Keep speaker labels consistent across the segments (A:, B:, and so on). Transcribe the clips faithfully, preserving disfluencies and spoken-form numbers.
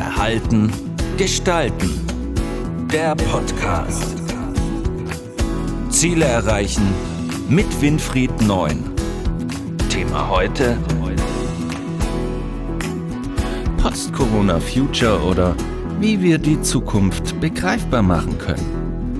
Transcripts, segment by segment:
A: Verhalten, Gestalten. Der Podcast. Ziele erreichen mit Winfried Neun. Thema heute: Post-Corona-Future oder wie wir die Zukunft begreifbar machen können.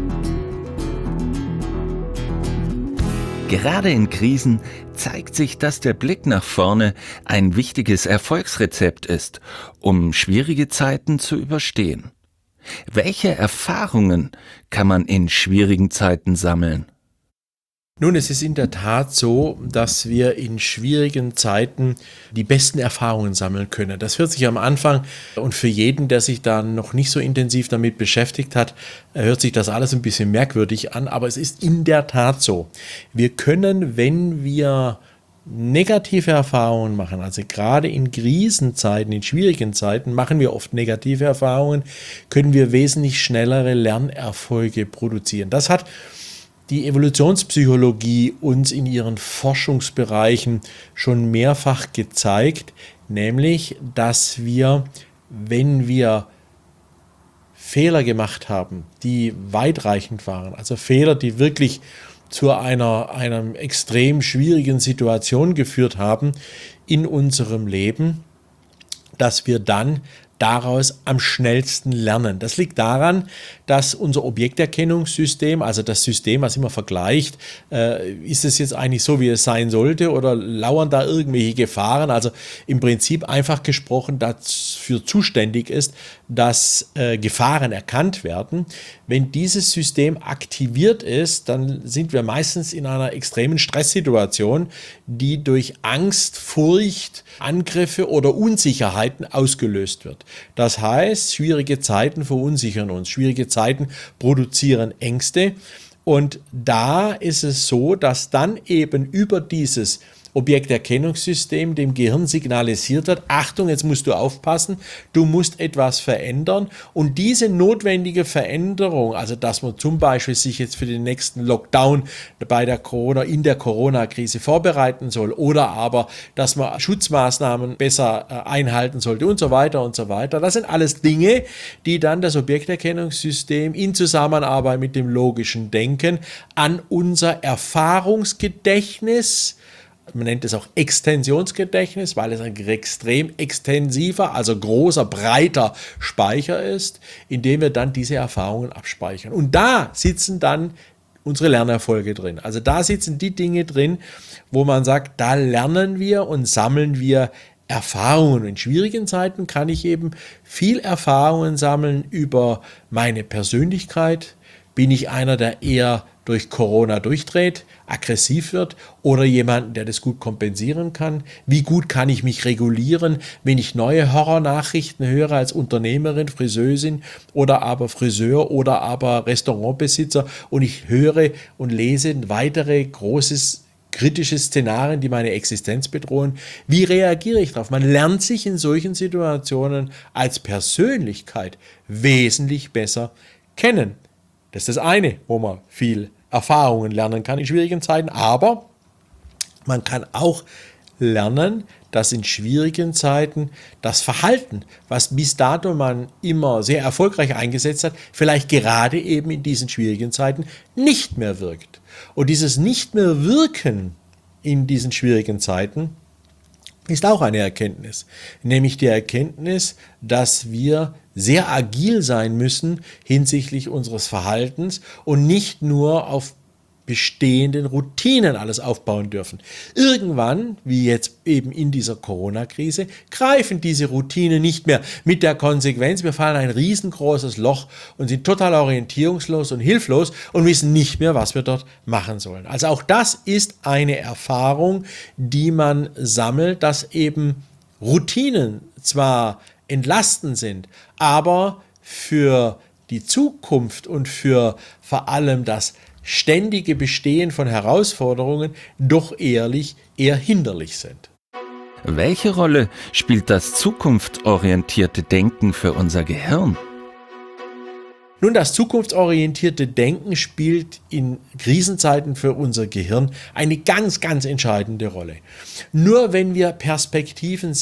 A: Gerade in Krisen zeigt sich, dass der Blick nach vorne ein wichtiges Erfolgsrezept ist, um schwierige Zeiten zu überstehen. Welche Erfahrungen kann man in schwierigen Zeiten sammeln?
B: Nun, es ist in der Tat so, dass wir in schwierigen Zeiten die besten Erfahrungen sammeln können. Das hört sich am Anfang und für jeden, der sich da noch nicht so intensiv damit beschäftigt hat, hört sich das alles ein bisschen merkwürdig an, aber es ist in der Tat so. Wir können, wenn wir negative Erfahrungen machen, also gerade in Krisenzeiten, in schwierigen Zeiten machen wir oft negative Erfahrungen, können wir wesentlich schnellere Lernerfolge produzieren. Das hat die Evolutionspsychologie uns in ihren Forschungsbereichen schon mehrfach gezeigt, nämlich, dass wir, wenn wir Fehler gemacht haben, die weitreichend waren, also Fehler, die wirklich zu einer, einer extrem schwierigen Situation geführt haben in unserem Leben, dass wir dann daraus am schnellsten lernen. Das liegt daran, dass unser Objekterkennungssystem, also das System, was immer vergleicht, äh, ist es jetzt eigentlich so, wie es sein sollte oder lauern da irgendwelche Gefahren, also im Prinzip einfach gesprochen dafür zuständig ist, dass äh, Gefahren erkannt werden. Wenn dieses System aktiviert ist, dann sind wir meistens in einer extremen Stresssituation, die durch Angst, Furcht, Angriffe oder Unsicherheiten ausgelöst wird. Das heißt, schwierige Zeiten verunsichern uns, schwierige Zeiten produzieren Ängste und da ist es so, dass dann eben über dieses Objekterkennungssystem dem Gehirn signalisiert wird, Achtung, jetzt musst du aufpassen, du musst etwas verändern und diese notwendige Veränderung, also dass man zum Beispiel sich jetzt für den nächsten Lockdown bei der Corona, in der Corona-Krise vorbereiten soll oder aber, dass man Schutzmaßnahmen besser einhalten sollte und so weiter und so weiter. Das sind alles Dinge, die dann das Objekterkennungssystem in Zusammenarbeit mit dem logischen Denken an unser Erfahrungsgedächtnis, man nennt es auch Extensionsgedächtnis, weil es ein extrem extensiver, also großer, breiter Speicher ist, in dem wir dann diese Erfahrungen abspeichern. Und da sitzen dann unsere Lernerfolge drin. Also da sitzen die Dinge drin, wo man sagt, da lernen wir und sammeln wir Erfahrungen. In schwierigen Zeiten kann ich eben viel Erfahrungen sammeln über meine Persönlichkeit. Bin ich einer, der eher durch Corona durchdreht, aggressiv wird oder jemanden, der das gut kompensieren kann? Wie gut kann ich mich regulieren, wenn ich neue Horrornachrichten höre als Unternehmerin, Friseurin oder aber Friseur oder aber Restaurantbesitzer und ich höre und lese weitere großes kritische Szenarien, die meine Existenz bedrohen? Wie reagiere ich darauf? Man lernt sich in solchen Situationen als Persönlichkeit wesentlich besser kennen. Das ist das eine, wo man viel Erfahrungen lernen kann in schwierigen Zeiten, aber man kann auch lernen, dass in schwierigen Zeiten das Verhalten, was bis dato man immer sehr erfolgreich eingesetzt hat, vielleicht gerade eben in diesen schwierigen Zeiten nicht mehr wirkt. Und dieses nicht mehr wirken in diesen schwierigen Zeiten ist auch eine Erkenntnis, nämlich die Erkenntnis, dass wir sehr agil sein müssen hinsichtlich unseres Verhaltens und nicht nur auf bestehenden Routinen alles aufbauen dürfen. Irgendwann, wie jetzt eben in dieser Corona-Krise, greifen diese Routinen nicht mehr mit der Konsequenz, wir fallen ein riesengroßes Loch und sind total orientierungslos und hilflos und wissen nicht mehr, was wir dort machen sollen. Also auch das ist eine Erfahrung, die man sammelt, dass eben Routinen zwar entlastend sind, aber für die Zukunft und für vor allem das ständige Bestehen von Herausforderungen doch ehrlich eher hinderlich sind.
A: Welche Rolle spielt das zukunftsorientierte Denken für unser Gehirn?
B: Nun, das zukunftsorientierte Denken spielt in Krisenzeiten für unser Gehirn eine ganz, ganz entscheidende Rolle. Nur wenn wir Perspektiven sehen,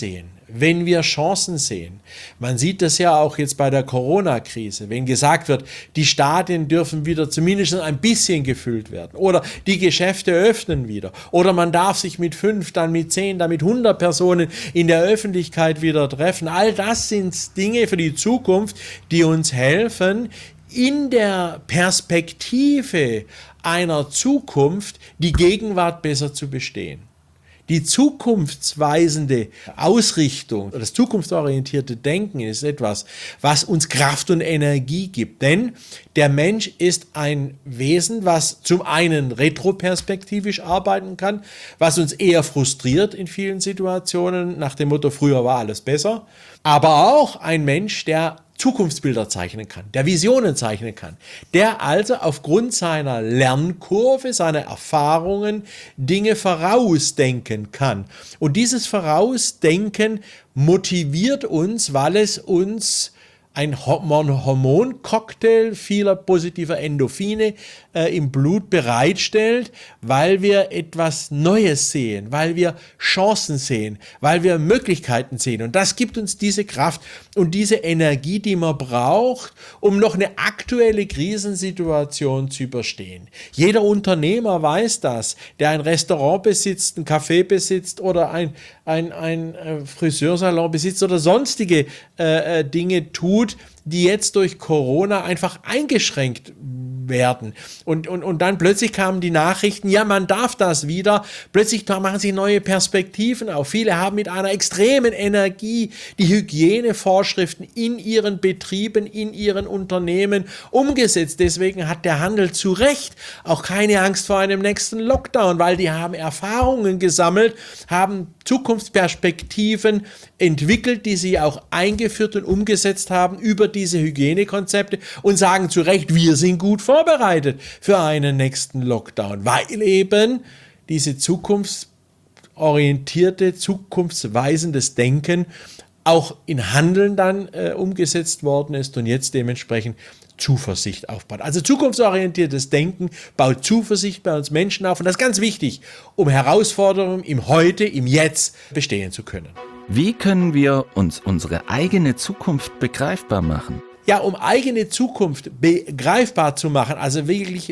B: wenn wir Chancen sehen. Man sieht das ja auch jetzt bei der Corona-Krise, wenn gesagt wird, die Stadien dürfen wieder zumindest ein bisschen gefüllt werden oder die Geschäfte öffnen wieder oder man darf sich mit fünf, dann mit zehn, dann mit hundert Personen in der Öffentlichkeit wieder treffen. All das sind Dinge für die Zukunft, die uns helfen, in der Perspektive einer Zukunft die Gegenwart besser zu bestehen. Die zukunftsweisende Ausrichtung, das zukunftsorientierte Denken ist etwas, was uns Kraft und Energie gibt. Denn der Mensch ist ein Wesen, was zum einen retroperspektivisch arbeiten kann, was uns eher frustriert in vielen Situationen, nach dem Motto, früher war alles besser, aber auch ein Mensch, der Zukunftsbilder zeichnen kann, der Visionen zeichnen kann, der also aufgrund seiner Lernkurve, seiner Erfahrungen Dinge vorausdenken kann. Und dieses Vorausdenken motiviert uns, weil es uns ein Hormoncocktail vieler positiver Endorphine äh, im Blut bereitstellt, weil wir etwas Neues sehen, weil wir Chancen sehen, weil wir Möglichkeiten sehen. Und das gibt uns diese Kraft und diese Energie, die man braucht, um noch eine aktuelle Krisensituation zu überstehen. Jeder Unternehmer weiß das, der ein Restaurant besitzt, ein Café besitzt oder ein, ein, ein Friseursalon besitzt oder sonstige äh, Dinge tut, die jetzt durch Corona einfach eingeschränkt werden. Und, und, und dann plötzlich kamen die Nachrichten, ja, man darf das wieder. Plötzlich machen sich neue Perspektiven auf. Viele haben mit einer extremen Energie die Hygienevorschriften in ihren Betrieben, in ihren Unternehmen umgesetzt. Deswegen hat der Handel zu Recht auch keine Angst vor einem nächsten Lockdown, weil die haben Erfahrungen gesammelt, haben Zukunftsperspektiven entwickelt, die sie auch eingeführt und umgesetzt haben über diese Hygienekonzepte und sagen zu Recht, wir sind gut vorbereitet für einen nächsten Lockdown, weil eben diese zukunftsorientierte, zukunftsweisendes Denken auch in Handeln dann äh, umgesetzt worden ist und jetzt dementsprechend Zuversicht aufbaut. Also zukunftsorientiertes Denken baut Zuversicht bei uns Menschen auf und das ist ganz wichtig, um Herausforderungen im Heute, im Jetzt bestehen zu können.
A: Wie können wir uns unsere eigene Zukunft begreifbar machen?
B: Ja, um eigene Zukunft begreifbar zu machen, also wirklich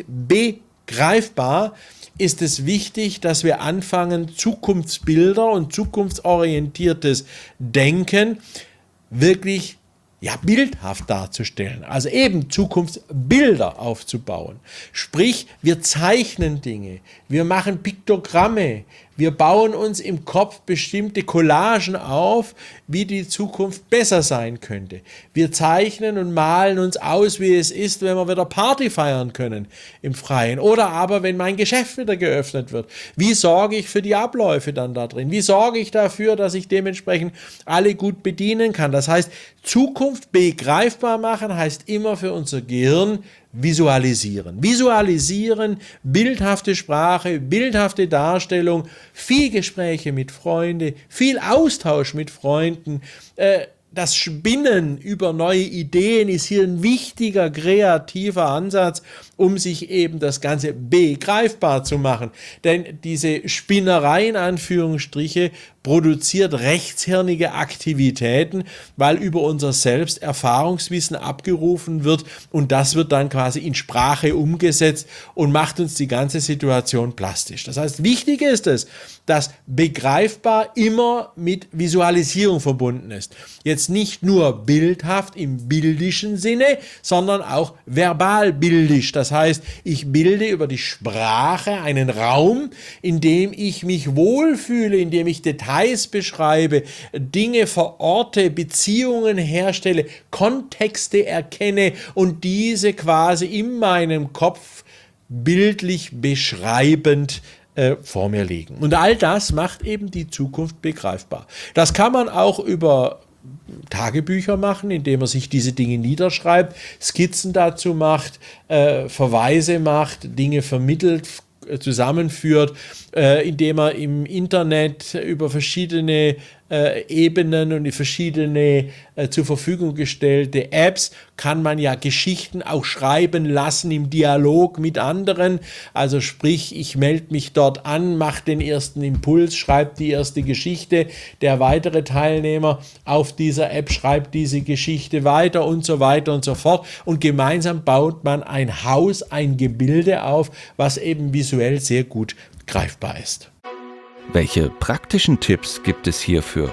B: begreifbar, ist es wichtig, dass wir anfangen, Zukunftsbilder und zukunftsorientiertes Denken wirklich ja, bildhaft darzustellen, also eben Zukunftsbilder aufzubauen. Sprich, wir zeichnen Dinge, wir machen Piktogramme, wir bauen uns im Kopf bestimmte Collagen auf, wie die Zukunft besser sein könnte. Wir zeichnen und malen uns aus, wie es ist, wenn wir wieder Party feiern können im Freien. Oder aber, wenn mein Geschäft wieder geöffnet wird. Wie sorge ich für die Abläufe dann da drin? Wie sorge ich dafür, dass ich dementsprechend alle gut bedienen kann? Das heißt, Zukunft begreifbar machen heißt immer für unser Gehirn visualisieren. Visualisieren, bildhafte Sprache, bildhafte Darstellung, viel Gespräche mit Freunden, viel Austausch mit Freunden. Äh, das Spinnen über neue Ideen ist hier ein wichtiger kreativer Ansatz, um sich eben das Ganze begreifbar zu machen. Denn diese Spinnerei in Anführungsstriche produziert rechtshirnige Aktivitäten, weil über unser Selbst Erfahrungswissen abgerufen wird und das wird dann quasi in Sprache umgesetzt und macht uns die ganze Situation plastisch. Das heißt, wichtig ist es, dass begreifbar immer mit Visualisierung verbunden ist. Jetzt nicht nur bildhaft im bildischen Sinne, sondern auch verbal bildisch. Das heißt, ich bilde über die Sprache einen Raum, in dem ich mich wohlfühle, in dem ich Details beschreibe, Dinge verorte, Beziehungen herstelle, Kontexte erkenne und diese quasi in meinem Kopf bildlich beschreibend äh, vor mir liegen. Und all das macht eben die Zukunft begreifbar. Das kann man auch über Tagebücher machen, indem man sich diese Dinge niederschreibt, Skizzen dazu macht, äh, Verweise macht, Dinge vermittelt, zusammenführt, äh, indem er im Internet über verschiedene äh, Ebenen und die verschiedene äh, zur Verfügung gestellte Apps kann man ja Geschichten auch schreiben lassen im Dialog mit anderen. Also sprich, ich melde mich dort an, mache den ersten Impuls, schreibe die erste Geschichte, der weitere Teilnehmer auf dieser App schreibt diese Geschichte weiter und so weiter und so fort. Und gemeinsam baut man ein Haus, ein Gebilde auf, was eben visuell sehr gut greifbar ist.
A: Welche praktischen Tipps gibt es hierfür?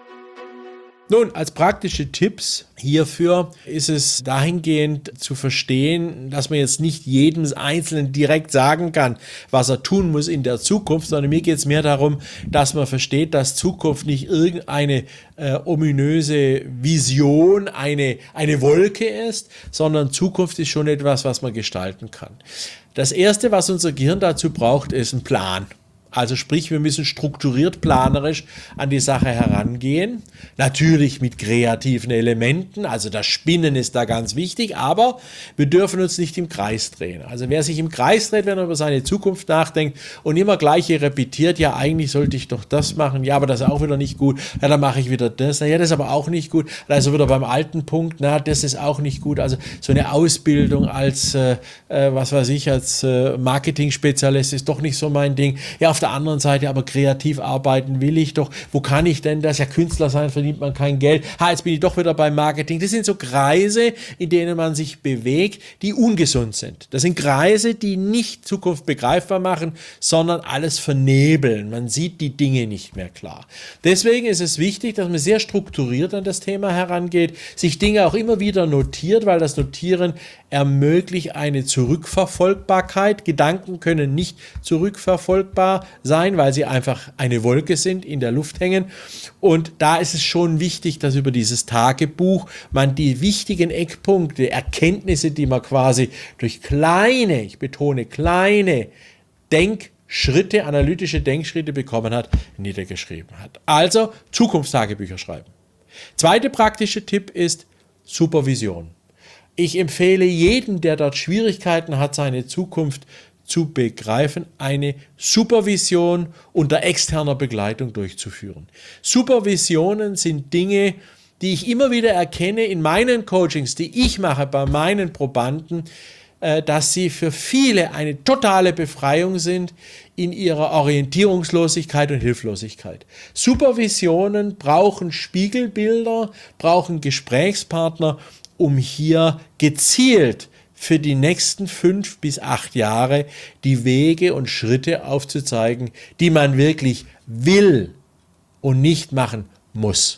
B: Nun, als praktische Tipps hierfür ist es dahingehend zu verstehen, dass man jetzt nicht jedem Einzelnen direkt sagen kann, was er tun muss in der Zukunft, sondern mir geht es mehr darum, dass man versteht, dass Zukunft nicht irgendeine äh, ominöse Vision, eine, eine Wolke ist, sondern Zukunft ist schon etwas, was man gestalten kann. Das Erste, was unser Gehirn dazu braucht, ist ein Plan. Also sprich, wir müssen strukturiert, planerisch an die Sache herangehen. Natürlich mit kreativen Elementen, also das Spinnen ist da ganz wichtig, aber wir dürfen uns nicht im Kreis drehen. Also wer sich im Kreis dreht, wenn er über seine Zukunft nachdenkt und immer Gleiche repetiert, ja eigentlich sollte ich doch das machen, ja aber das ist auch wieder nicht gut, ja dann mache ich wieder das, na ja das ist aber auch nicht gut, also wieder beim alten Punkt, na das ist auch nicht gut, also so eine Ausbildung als, äh, was weiß ich, als äh, Marketing-Spezialist ist doch nicht so mein Ding, ja auf der anderen Seite aber kreativ arbeiten will ich doch. Wo kann ich denn das? Ja, Künstler sein, verdient man kein Geld. Ha, jetzt bin ich doch wieder beim Marketing. Das sind so Kreise, in denen man sich bewegt, die ungesund sind. Das sind Kreise, die nicht Zukunft begreifbar machen, sondern alles vernebeln. Man sieht die Dinge nicht mehr klar. Deswegen ist es wichtig, dass man sehr strukturiert an das Thema herangeht, sich Dinge auch immer wieder notiert, weil das Notieren ermöglicht eine Zurückverfolgbarkeit. Gedanken können nicht zurückverfolgbar sein, weil sie einfach eine Wolke sind, in der Luft hängen. Und da ist es schon wichtig, dass über dieses Tagebuch man die wichtigen Eckpunkte, Erkenntnisse, die man quasi durch kleine, ich betone kleine Denkschritte, analytische Denkschritte bekommen hat, niedergeschrieben hat. Also Zukunftstagebücher schreiben. Zweiter praktischer Tipp ist Supervision. Ich empfehle jedem, der dort Schwierigkeiten hat, seine Zukunft zu begreifen, eine Supervision unter externer Begleitung durchzuführen. Supervisionen sind Dinge, die ich immer wieder erkenne in meinen Coachings, die ich mache bei meinen Probanden, dass sie für viele eine totale Befreiung sind in ihrer Orientierungslosigkeit und Hilflosigkeit. Supervisionen brauchen Spiegelbilder, brauchen Gesprächspartner, um hier gezielt für die nächsten fünf bis acht Jahre die Wege und Schritte aufzuzeigen, die man wirklich will und nicht machen muss.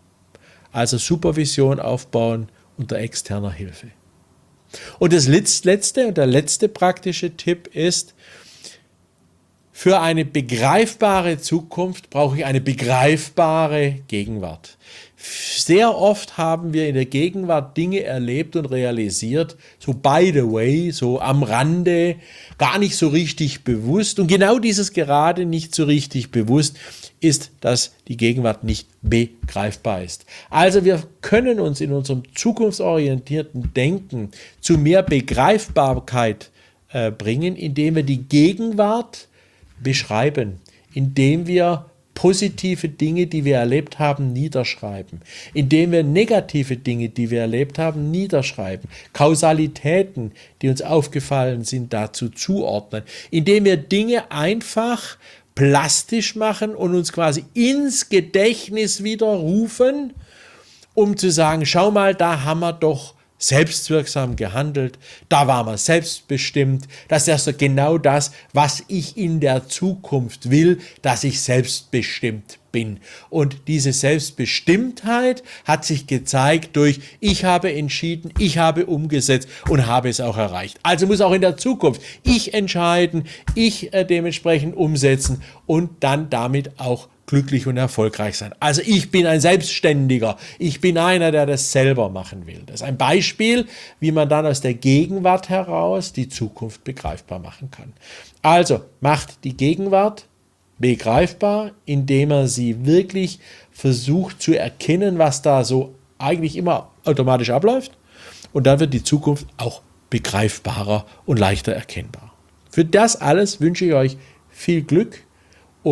B: Also Supervision aufbauen unter externer Hilfe. Und das letzte und der letzte praktische Tipp ist, für eine begreifbare Zukunft brauche ich eine begreifbare Gegenwart. Sehr oft haben wir in der Gegenwart Dinge erlebt und realisiert, so by the way, so am Rande, gar nicht so richtig bewusst. Und genau dieses gerade nicht so richtig bewusst ist, dass die Gegenwart nicht begreifbar ist. Also wir können uns in unserem zukunftsorientierten Denken zu mehr Begreifbarkeit äh, bringen, indem wir die Gegenwart beschreiben, indem wir positive Dinge, die wir erlebt haben, niederschreiben, indem wir negative Dinge, die wir erlebt haben, niederschreiben, Kausalitäten, die uns aufgefallen sind, dazu zuordnen, indem wir Dinge einfach plastisch machen und uns quasi ins Gedächtnis widerrufen, um zu sagen, schau mal, da haben wir doch selbstwirksam gehandelt, da war man selbstbestimmt, das ist also genau das, was ich in der Zukunft will, dass ich selbstbestimmt bin. Und diese Selbstbestimmtheit hat sich gezeigt durch, ich habe entschieden, ich habe umgesetzt und habe es auch erreicht. Also muss auch in der Zukunft ich entscheiden, ich äh, dementsprechend umsetzen und dann damit auch glücklich und erfolgreich sein. Also ich bin ein Selbstständiger. Ich bin einer, der das selber machen will. Das ist ein Beispiel, wie man dann aus der Gegenwart heraus die Zukunft begreifbar machen kann. Also macht die Gegenwart begreifbar, indem er sie wirklich versucht zu erkennen, was da so eigentlich immer automatisch abläuft. Und dann wird die Zukunft auch begreifbarer und leichter erkennbar. Für das alles wünsche ich euch viel Glück und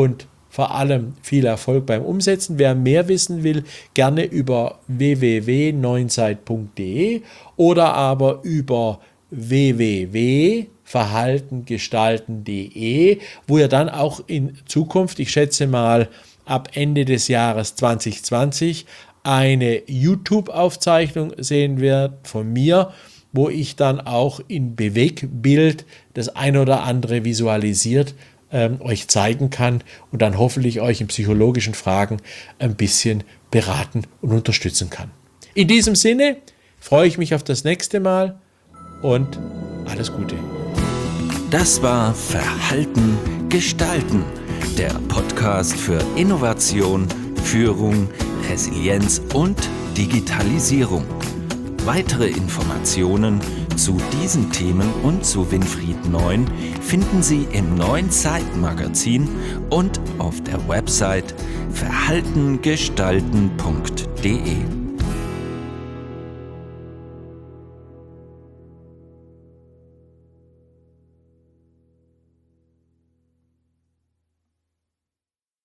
B: vor allem viel Erfolg beim Umsetzen. Wer mehr wissen will, gerne über w w w punkt neunzeit punkt de oder aber über w w w punkt verhalten gestalten punkt de, wo ihr dann auch in Zukunft, ich schätze mal ab Ende des Jahres zwanzig zwanzig, eine YouTube-Aufzeichnung sehen wird von mir, wo ich dann auch in Bewegbild das ein oder andere visualisiert ähm, euch zeigen kann und dann hoffentlich euch in psychologischen Fragen ein bisschen beraten und unterstützen kann. In diesem Sinne freue ich mich auf das nächste Mal und alles Gute.
A: Das war Verhalten gestalten, der Podcast für Innovation, Führung, Resilienz und Digitalisierung. Weitere Informationen zu diesen Themen und zu Winfried Neun finden Sie im Neuen Zeitmagazin und auf der Website verhalten gestalten punkt de.